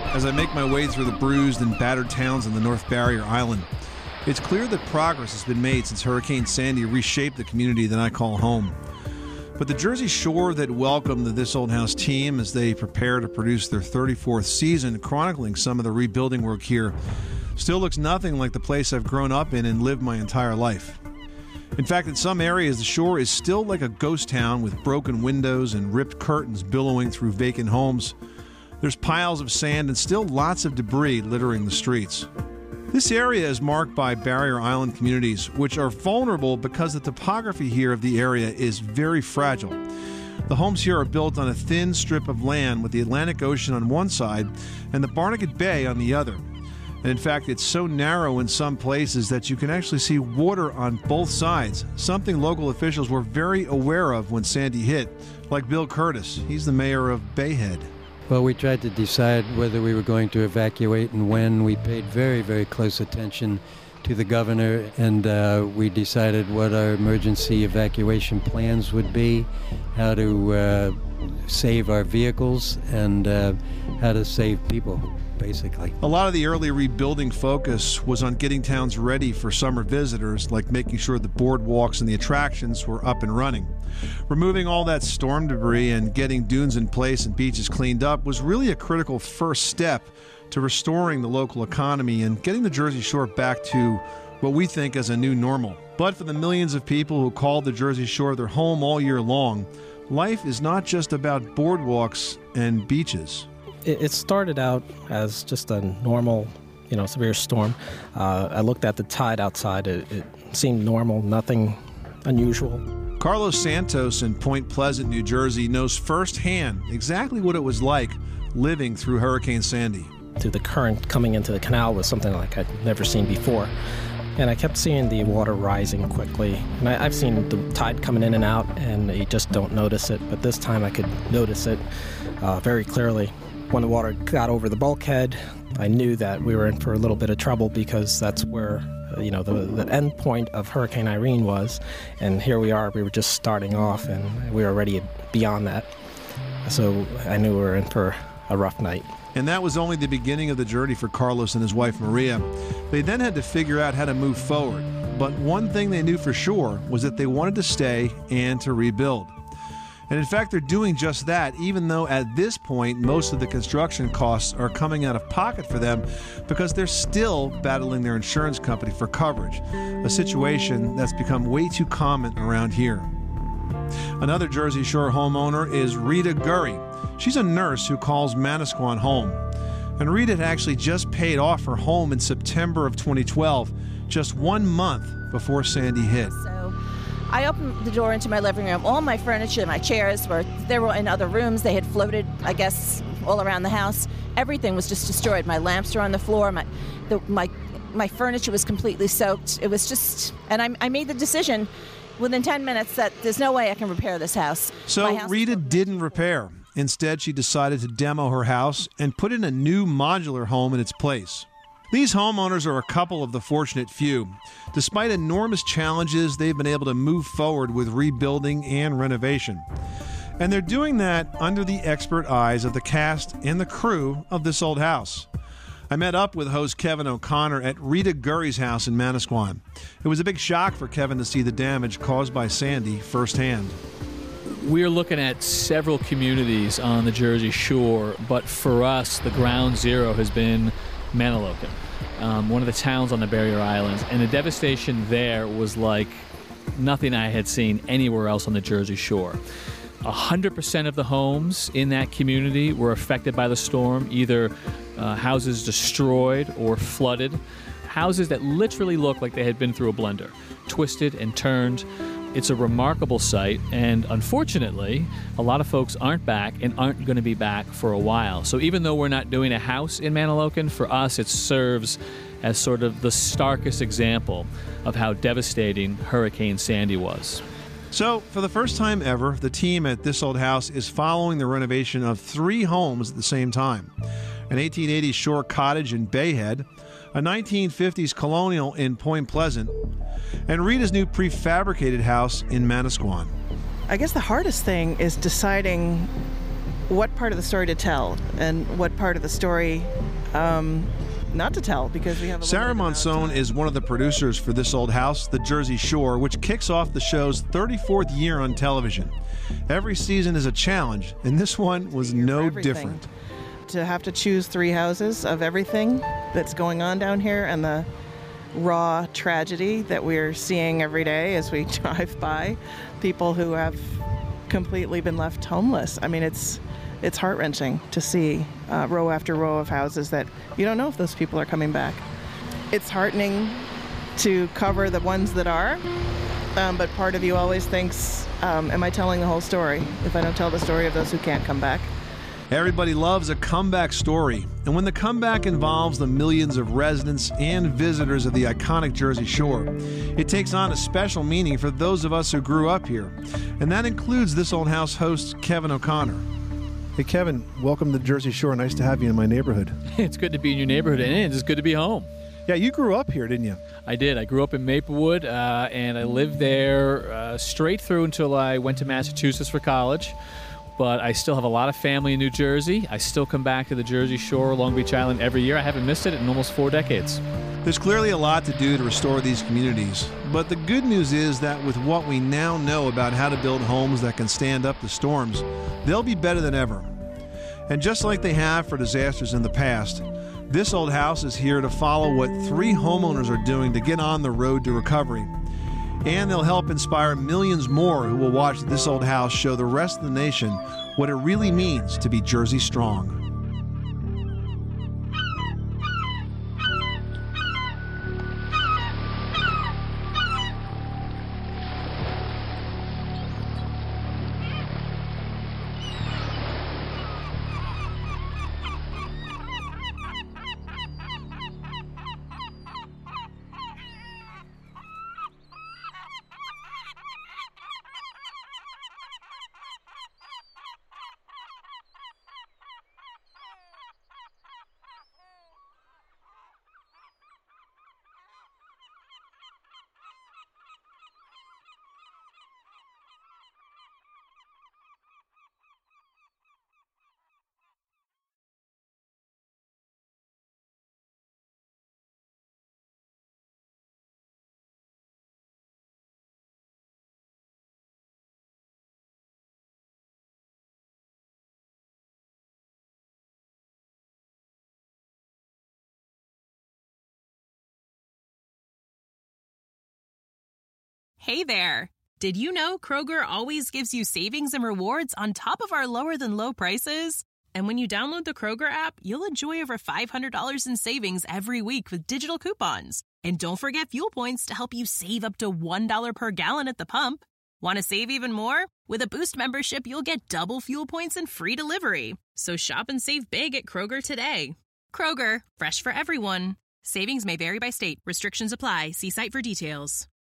as I make my way through the bruised and battered towns on the North Barrier Island. It's clear that progress has been made since Hurricane Sandy reshaped the community that I call home. But the Jersey Shore that welcomed the This Old House team as they prepare to produce their 34th season, chronicling some of the rebuilding work here, still looks nothing like the place I've grown up in and lived my entire life. In fact, in some areas, the shore is still like a ghost town with broken windows and ripped curtains billowing through vacant homes. There's piles of sand and still lots of debris littering the streets. This area is marked by barrier island communities, which are vulnerable because the topography here of the area is very fragile. The homes here are built on a thin strip of land with the Atlantic Ocean on one side and the Barnegat Bay on the other. And in fact, it's so narrow in some places that you can actually see water on both sides, something local officials were very aware of when Sandy hit, like Bill Curtis. He's the mayor of Bayhead. Well, we tried to decide whether we were going to evacuate and when. We paid very, very close attention to the governor, and we decided what our emergency evacuation plans would be, how to save our vehicles, and how to save people, basically. A lot of the early rebuilding focus was on getting towns ready for summer visitors, like making sure the boardwalks and the attractions were up and running. Removing all that storm debris and getting dunes in place and beaches cleaned up was really a critical first step to restoring the local economy and getting the Jersey Shore back to what we think as a new normal. But for the millions of people who call the Jersey Shore their home all year long, life is not just about boardwalks and beaches. It started out as just a normal, severe storm. I looked at the tide outside. It seemed normal, nothing unusual. Carlos Santos in Point Pleasant, New Jersey, knows firsthand exactly what it was like living through Hurricane Sandy. The current coming into the canal was something like I'd never seen before. And I kept seeing the water rising quickly. And I've seen the tide coming in and out, and you just don't notice it. But this time I could notice it very clearly. When the water got over the bulkhead, I knew that we were in for a little bit of trouble because that's where the end point of Hurricane Irene was. And here we are, we were just starting off, and we were already beyond that. So I knew we were in for a rough night. And that was only the beginning of the journey for Carlos and his wife Maria. They then had to figure out how to move forward. But one thing they knew for sure was that they wanted to stay and to rebuild. And in fact, they're doing just that, even though at this point, most of the construction costs are coming out of pocket for them because they're still battling their insurance company for coverage, a situation that's become way too common around here. Another Jersey Shore homeowner is Rita Gurry. She's a nurse who calls Manasquan home. And Rita had actually just paid off her home in September of 2012, just 1 month before Sandy hit. I opened the door into my living room. All my furniture, my chairs, they were in other rooms. They had floated, I guess, all around the house. Everything was just destroyed. My lamps were on the floor. My furniture was completely soaked. It was just, and I made the decision within 10 minutes that there's no way I can repair this house. So Rita didn't repair. Instead, she decided to demo her house and put in a new modular home in its place. These homeowners are a couple of the fortunate few. Despite enormous challenges, they've been able to move forward with rebuilding and renovation. And they're doing that under the expert eyes of the cast and the crew of This Old House. I met up with host Kevin O'Connor at Rita Gurry's house in Manasquan. It was a big shock for Kevin to see the damage caused by Sandy firsthand. We're looking at several communities on the Jersey Shore, but for us, the ground zero has been Manahawkin, one of the towns on the Barrier Islands, and the devastation there was like nothing I had seen anywhere else on the Jersey Shore. 100% of the homes in that community were affected by the storm, either houses destroyed or flooded, houses that literally looked like they had been through a blender, twisted and turned. It's a remarkable sight, and unfortunately, a lot of folks aren't back and aren't going to be back for a while. So even though we're not doing a house in Manahawkin, for us it serves as sort of the starkest example of how devastating Hurricane Sandy was. So, for the first time ever, the team at This Old House is following the renovation of 3 homes at the same time. An 1880s shore cottage in Bayhead, a 1950s colonial in Point Pleasant, and Rita's new prefabricated house in Manasquan. I guess the hardest thing is deciding what part of the story to tell and what part of the story not to tell, because we have Sarah Monson is one of the producers for This Old House, The Jersey Shore, which kicks off the show's 34th year on television. Every season is a challenge, and this one was no different. To have to choose 3 houses of everything that's going on down here and the raw tragedy that we're seeing every day as we drive by, people who have completely been left homeless. I mean, it's heart-wrenching to see row after row of houses that you don't know if those people are coming back. It's heartening to cover the ones that are, but part of you always thinks, am I telling the whole story if I don't tell the story of those who can't come back? Everybody loves a comeback story, and when the comeback involves the millions of residents and visitors of the iconic Jersey Shore, it takes on a special meaning for those of us who grew up here, and that includes This Old House host Kevin O'Connor. Hey, Kevin, welcome to the Jersey Shore. Nice to have you in my neighborhood. It's good to be in your neighborhood, and it's good to be home. Yeah, you grew up here, didn't you? I did. I grew up in Maplewood, and I lived there straight through until I went to Massachusetts for college. But I still have a lot of family in New Jersey. I still come back to the Jersey Shore, Long Beach Island every year. I haven't missed it in almost 4 decades. There's clearly a lot to do to restore these communities. But the good news is that with what we now know about how to build homes that can stand up to storms, they'll be better than ever. And just like they have for disasters in the past, This Old House is here to follow what 3 homeowners are doing to get on the road to recovery. And they'll help inspire millions more who will watch This Old House show the rest of the nation what it really means to be Jersey strong. Hey there! Did you know Kroger always gives you savings and rewards on top of our lower-than-low prices? And when you download the Kroger app, you'll enjoy over $500 in savings every week with digital coupons. And don't forget fuel points to help you save up to $1 per gallon at the pump. Want to save even more? With a Boost membership, you'll get double fuel points and free delivery. So shop and save big at Kroger today. Kroger, fresh for everyone. Savings may vary by state. Restrictions apply. See site for details.